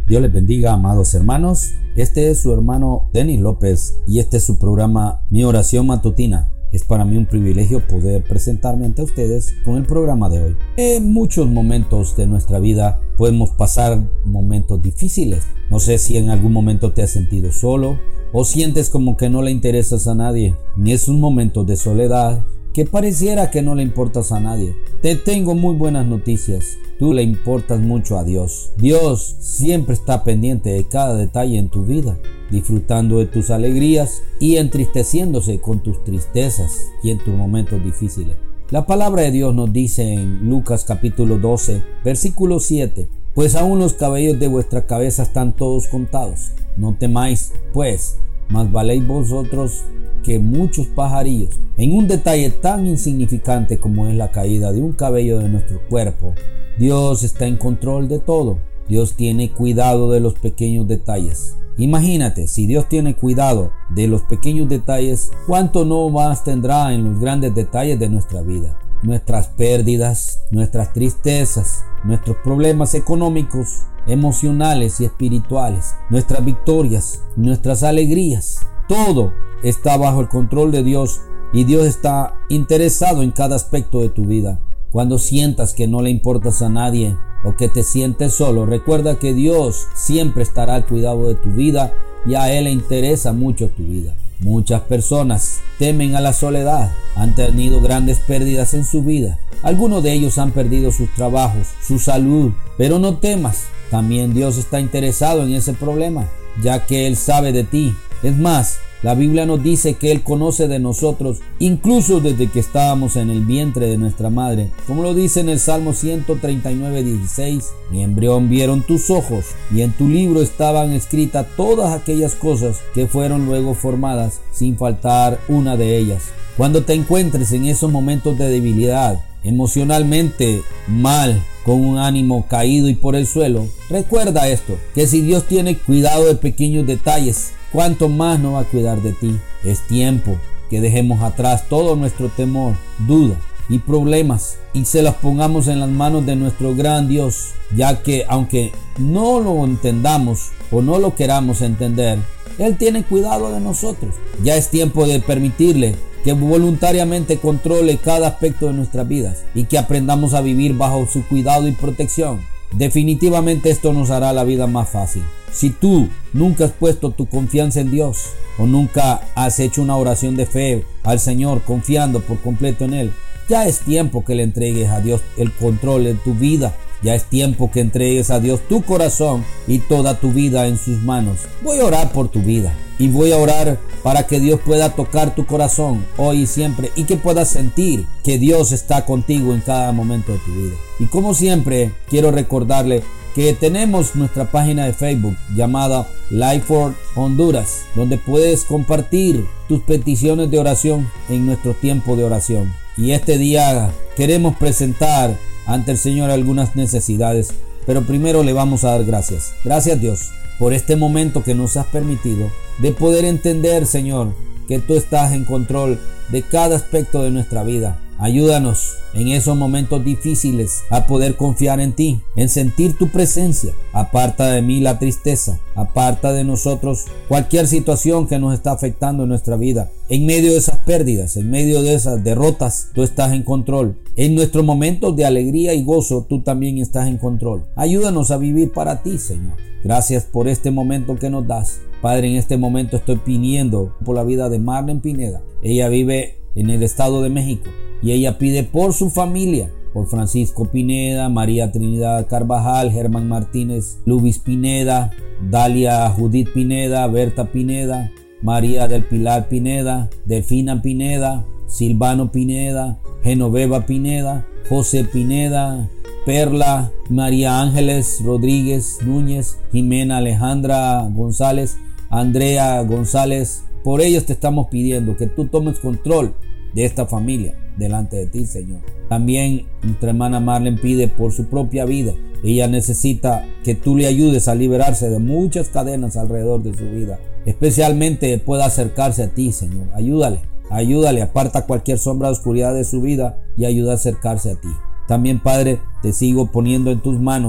Dios les bendiga, amados hermanos. Este es su hermano Denis López y este es su programa Mi Oración Matutina. Es para mí un privilegio poder presentarme ante ustedes con el programa de hoy. En muchos momentos de nuestra vida podemos pasar momentos difíciles. No sé si en algún momento te has sentido solo o sientes como que no le interesas a nadie. En esos momentos de soledad que pareciera que no le importas a nadie, te tengo muy buenas noticias. Tú le importas mucho a Dios. Dios siempre está pendiente de cada detalle en tu vida, disfrutando de tus alegrías y entristeciéndose con tus tristezas y en tus momentos difíciles. La palabra de Dios nos dice en Lucas capítulo 12, versículo 7: pues aún los cabellos de vuestra cabeza están todos contados. No temáis, pues, más valéis vosotros que muchos pajarillos. En un detalle tan insignificante como es la caída de un cabello de nuestro cuerpo, Dios está en control de todo. Dios tiene cuidado de los pequeños detalles. Imagínate, si Dios tiene cuidado de los pequeños detalles, ¿cuánto no más tendrá en los grandes detalles de nuestra vida? Nuestras pérdidas, nuestras tristezas, nuestros problemas económicos, emocionales y espirituales, nuestras victorias, nuestras alegrías. Todo está bajo el control de Dios y Dios está interesado en cada aspecto de tu vida. Cuando sientas que no le importas a nadie o que te sientes solo, recuerda que Dios siempre estará al cuidado de tu vida y a Él le interesa mucho tu vida. Muchas personas temen a la soledad, han tenido grandes pérdidas en su vida. Algunos de ellos han perdido sus trabajos, su salud, pero no temas. También Dios está interesado en ese problema, ya que Él sabe de ti. Es más, la Biblia nos dice que Él conoce de nosotros incluso desde que estábamos en el vientre de nuestra madre. Como lo dice en el Salmo 139:16: mi embrión vieron tus ojos, y en tu libro estaban escritas todas aquellas cosas que fueron luego formadas, sin faltar una de ellas. Cuando te encuentres en esos momentos de debilidad, emocionalmente mal, con un ánimo caído y por el suelo, recuerda esto, que si Dios tiene cuidado de pequeños detalles, ¿cuánto más no va a cuidar de ti? Es tiempo que dejemos atrás todo nuestro temor, duda y problemas y se los pongamos en las manos de nuestro gran Dios, ya que aunque no lo entendamos o no lo queramos entender, Él tiene cuidado de nosotros. Ya es tiempo de permitirle que voluntariamente controle cada aspecto de nuestras vidas y que aprendamos a vivir bajo su cuidado y protección. Definitivamente esto nos hará la vida más fácil. Si tú nunca has puesto tu confianza en Dios o nunca has hecho una oración de fe al Señor confiando por completo en Él, ya es tiempo que le entregues a Dios el control de tu vida. Ya es tiempo que entregues a Dios tu corazón y toda tu vida en sus manos. Voy a orar por tu vida y voy a orar para que Dios pueda tocar tu corazón hoy y siempre y que puedas sentir que Dios está contigo en cada momento de tu vida. Y como siempre, quiero recordarle que tenemos nuestra página de Facebook llamada Life for Honduras, donde puedes compartir tus peticiones de oración en nuestro tiempo de oración. Y este día queremos presentar ante el Señor algunas necesidades, pero primero le vamos a dar gracias. Gracias, Dios, por este momento que nos has permitido de poder entender, Señor, que tú estás en control de cada aspecto de nuestra vida. Ayúdanos en esos momentos difíciles a poder confiar en ti, en sentir tu presencia. Aparta de mí la tristeza, aparta de nosotros cualquier situación que nos está afectando en nuestra vida. En medio de esas pérdidas, en medio de esas derrotas, tú estás en control. En nuestros momentos de alegría y gozo, tú también estás en control. Ayúdanos a vivir para ti, Señor. Gracias por este momento que nos das. Padre, en este momento estoy pidiendo por la vida de Marlene Pineda. Ella vive en el estado de México y ella pide por su familia, por Francisco Pineda, María Trinidad Carvajal, Germán Martínez, Luis Pineda, Dalia Judith Pineda, Berta Pineda, María del Pilar Pineda, Delfina Pineda, Silvano Pineda, Genoveva Pineda, José Pineda, Perla, María Ángeles Rodríguez Núñez, Jimena Alejandra González, Andrea González. Por ellos te estamos pidiendo que tú tomes control de esta familia delante de ti, Señor. También nuestra hermana Marlene pide por su propia vida. Ella necesita que tú le ayudes a liberarse de muchas cadenas alrededor de su vida. Especialmente pueda acercarse a ti, Señor. Ayúdale, aparta cualquier sombra de oscuridad de su vida y ayuda a acercarse a ti. También, Padre, te sigo poniendo en tus manos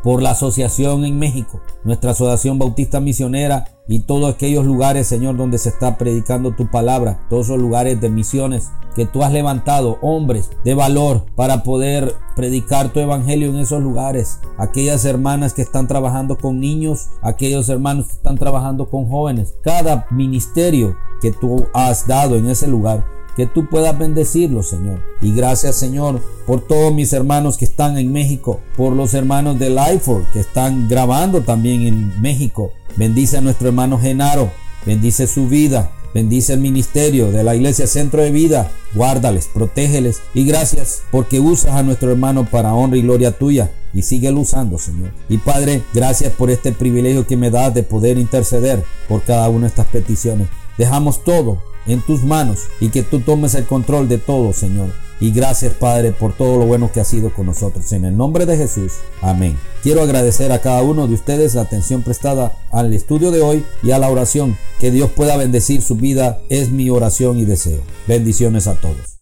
por la asociación en México, nuestra asociación bautista misionera y todos aquellos lugares, Señor, donde se está predicando tu palabra, todos esos lugares de misiones que tú has levantado, hombres de valor para poder predicar tu evangelio en esos lugares. Aquellas hermanas que están trabajando con niños, aquellos hermanos que están trabajando con jóvenes, cada ministerio que tú has dado en ese lugar, que tú puedas bendecirlo, Señor. Y gracias, Señor, por todos mis hermanos que están en México, por los hermanos de Lifeford que están grabando también en México. Bendice a nuestro hermano Genaro, bendice su vida, bendice el ministerio de la Iglesia Centro de Vida, guárdales, protégeles y gracias porque usas a nuestro hermano para honra y gloria tuya y síguelo usando, Señor. Y Padre, gracias por este privilegio que me das de poder interceder por cada una de estas peticiones. Dejamos todo en tus manos y que tú tomes el control de todo, Señor. Y gracias, Padre, por todo lo bueno que has sido con nosotros. En el nombre de Jesús. Amén. Quiero agradecer a cada uno de ustedes la atención prestada al estudio de hoy y a la oración. Que Dios pueda bendecir su vida es mi oración y deseo. Bendiciones a todos.